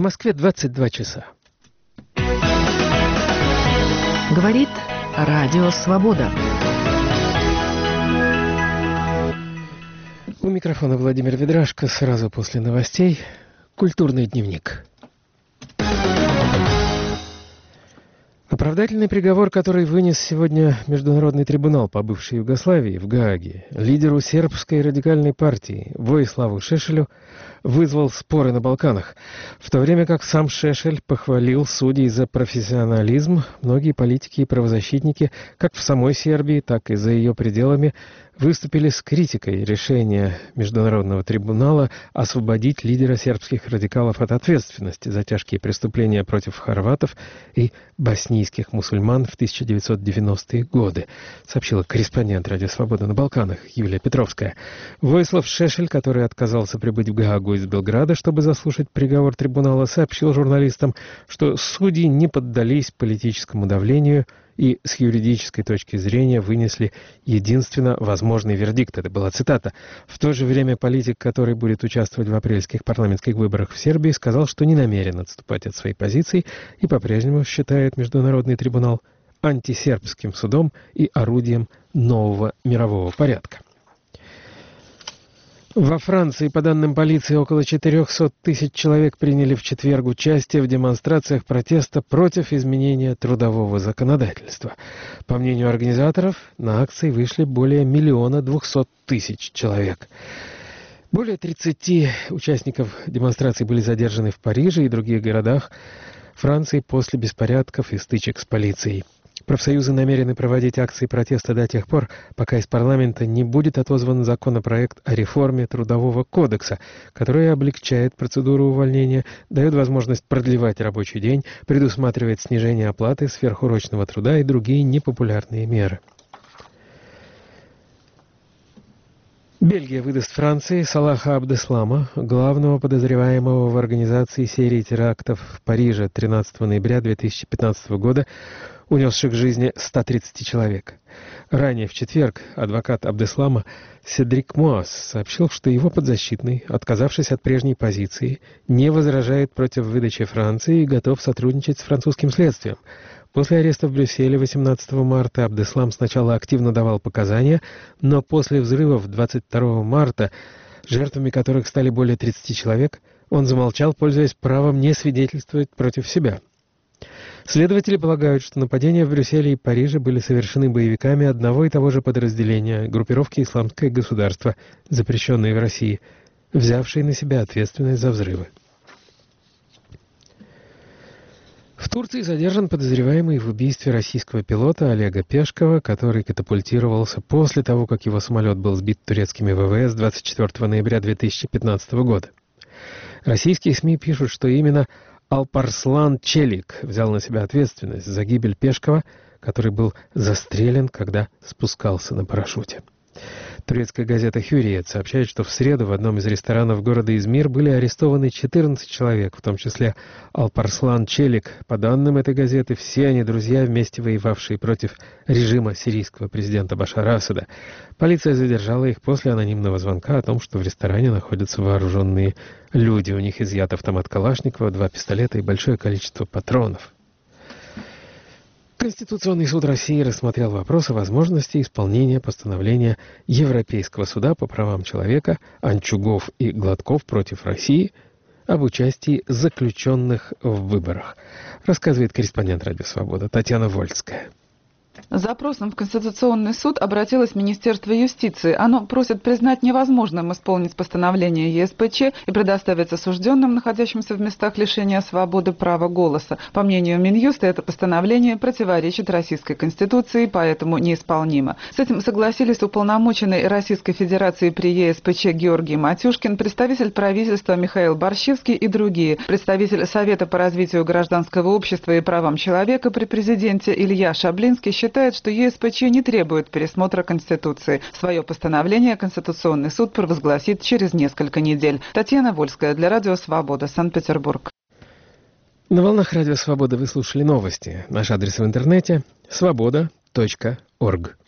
Москве 22 часа. Говорит Радио Свобода. У микрофона Владимир Ведрашко. Сразу после новостей «Культурный дневник». Оправдательный приговор, который вынес сегодня Международный трибунал по бывшей Югославии в Гааге лидеру сербской радикальной партии Воиславу Шешелю, вызвал споры на Балканах. В то время как сам Шешель похвалил судей за профессионализм, многие политики и правозащитники, как в самой Сербии, так и за ее пределами, выступили с критикой решения Международного трибунала освободить лидера сербских радикалов от ответственности за тяжкие преступления против хорватов и боснийских мусульман в 1990-е годы, сообщила корреспондент «Радио Свобода» на Балканах Юлия Петровская. Воислав Шешель, который отказался прибыть в Гаагу из Белграда, чтобы заслушать приговор трибунала, сообщил журналистам, что судьи не поддались политическому давлению и с юридической точки зрения вынесли единственно возможный вердикт. Это была цитата. В то же время политик, который будет участвовать в апрельских парламентских выборах в Сербии, сказал, что не намерен отступать от своей позиции и по-прежнему считает Международный трибунал антисербским судом и орудием нового мирового порядка. Во Франции, по данным полиции, около 400 тысяч человек приняли в четверг участие в демонстрациях протеста против изменения трудового законодательства. По мнению организаторов, на акции вышли более 1 200 000 человек. Более 30 участников демонстраций были задержаны в Париже и других городах Франции после беспорядков и стычек с полицией. Профсоюзы намерены проводить акции протеста до тех пор, пока из парламента не будет отозван законопроект о реформе Трудового кодекса, который облегчает процедуру увольнения, дает возможность продлевать рабочий день, предусматривает снижение оплаты сверхурочного труда и другие непопулярные меры. Бельгия выдаст Франции Салаха Абдеслама, главного подозреваемого в организации серии терактов в Париже 13 ноября 2015 года, унесших жизни 130 человек. Ранее в четверг адвокат Абдеслама Седрик Муаз сообщил, что его подзащитный, отказавшись от прежней позиции, не возражает против выдачи Франции и готов сотрудничать с французским следствием. После ареста в Брюсселе 18 марта Абдеслам сначала активно давал показания, но после взрывов 22 марта, жертвами которых стали более 30 человек, он замолчал, пользуясь правом не свидетельствовать против себя. Следователи полагают, что нападения в Брюсселе и Париже были совершены боевиками одного и того же подразделения группировки «Исламское государство», запрещенной в России, взявшей на себя ответственность за взрывы. В Турции задержан подозреваемый в убийстве российского пилота Олега Пешкова, который катапультировался после того, как его самолет был сбит турецкими ВВС 24 ноября 2015 года. Российские СМИ пишут, что именно Алпарслан Челик взял на себя ответственность за гибель Пешкова, который был застрелен, когда спускался на парашюте. Турецкая газета «Хюриет» сообщает, что в среду в одном из ресторанов города Измир были арестованы 14 человек, в том числе Алпарслан Челик. По данным этой газеты, все они друзья, вместе воевавшие против режима сирийского президента Башара Асада. Полиция задержала их после анонимного звонка о том, что в ресторане находятся вооруженные люди. У них изъят автомат Калашникова, 2 пистолета и большое количество патронов. Конституционный суд России рассмотрел вопрос о возможности исполнения постановления Европейского суда по правам человека Анчугов и Гладков против России об участии заключенных в выборах, рассказывает корреспондент «Радио Свобода» Татьяна Вольская. С запросом в Конституционный суд обратилось Министерство юстиции. Оно просит признать невозможным исполнить постановление ЕСПЧ и предоставить осужденным, находящимся в местах лишения свободы, право голоса. По мнению Минюста, это постановление противоречит Российской Конституции, поэтому неисполнимо. С этим согласились уполномоченный Российской Федерации при ЕСПЧ Георгий Матюшкин, представитель правительства Михаил Борщевский и другие. Представитель Совета по развитию гражданского общества и правам человека при президенте Илья Шаблинский считает, что ЕСПЧ не требует пересмотра Конституции. Свое постановление Конституционный суд провозгласит через несколько недель. Татьяна Вольская для Радио Свобода, Санкт-Петербург. На волнах Радио Свобода вы слушали новости. Наш адрес в интернете – svoboda.org.